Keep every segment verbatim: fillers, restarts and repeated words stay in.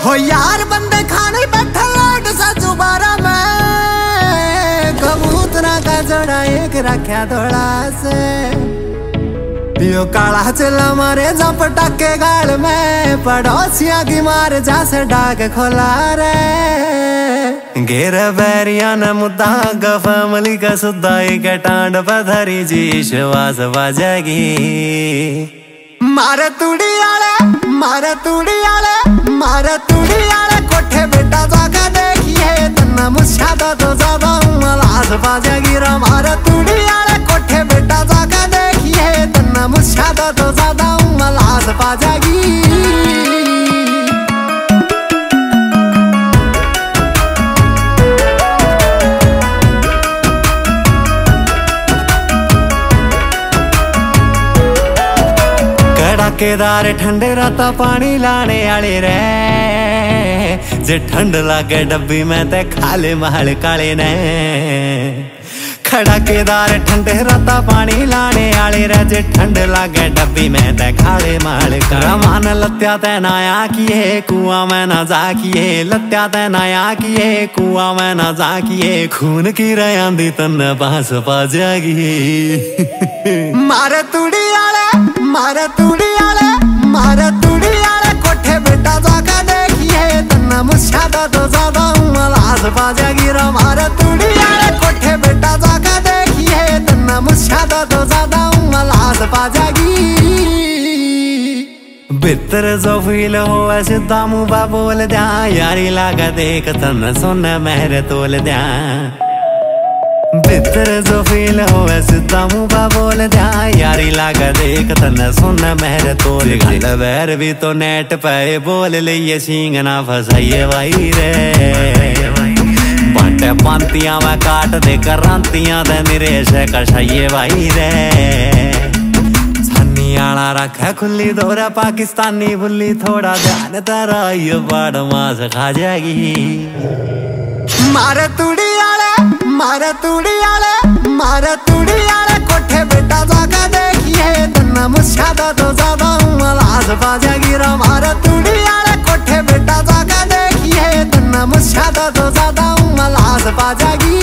हो यार बंदे खाने बैठा लाड सा जुबारा में कबूतरा का जोड़ा एक रखा थोड़ा से यो काला चला मारे जा पटाके गाल में पड़ोसिया की मार जा से डाक खोला रे घेर बैरिया न मुद्दा ग फैमिली का सुदाई के टांड पधरी जी श्वास बाजेगी मारे तूड़ी आले मारे तूड़ी आले मारे तूड़ी आले कोठे बेटा जाके देखिए तना मुझा तो ज्यादा मलास बाजेगी रा मारे तूड़ी आले कोठे बेटा जाके देखिए तना मुझा तो ज्यादा मलास बाजेगी केदार ठंडे राता पानी लाने आले रे जे ठंड लागे डब्बी में ते खाले महल काले ने खड़ा केदार ठंडे राता पानी लाने आले रे जे ठंड लागे डब्बी में ते खाले महल काले मान लत्या ते नाया किए कुआं में ना जा किए लत्या ते नाया किए कुआं में ना जा किए खून की रयांदी तन पास पा जागी मारे तूड़ी आले मारे तूड़ी आले मारे तूड़ी आले कोठे बेटा जाके देखिए तना मुझा तो ज्यादा मलास बाजेगी रा मारे तूड़ी आले कोठे बेटा जाके देखिए तना मुझा तो ज्यादा मलास बाजेगी बितर जो फील हो ऐसे दामू बा बोल द्या यारी लागा देख तन सुन मेरे तोल द्या बितर जो फील हो ऐसे दामू बा बोल द्या यारी लागा देख तन सुन मेरे तोल गल बैर भी तो नेट पे बोल लिए सींग ना फसाइए भाई रे बाटे पांतियां में काट दे करांतियां दे निरेश कशाइए भाई रे छन्नी आला रखा खुली दोरा पाकिस्तानी बुल्ली थोड़ा ध्यान तेरा ये बाड़ मास खा जाएगी मारे तूड़ी आले मारे तूड़ी आले मारे तूड़ी आले कोठे बेटा जाके देखिए तना मुझा तो ज्यादा मलास बाजेगी रा मारे तूड़ी आले कोठे बेटा जाके देखिए तना मुझा तो ज्यादा मलास बाजेगी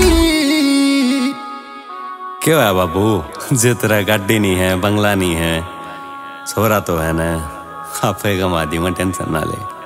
क्यों है बाबू जितरा गाड़ी नहीं है बंगला नहीं है छोरा तो है ना आपे कमा दी मैं टेंशन ना ले।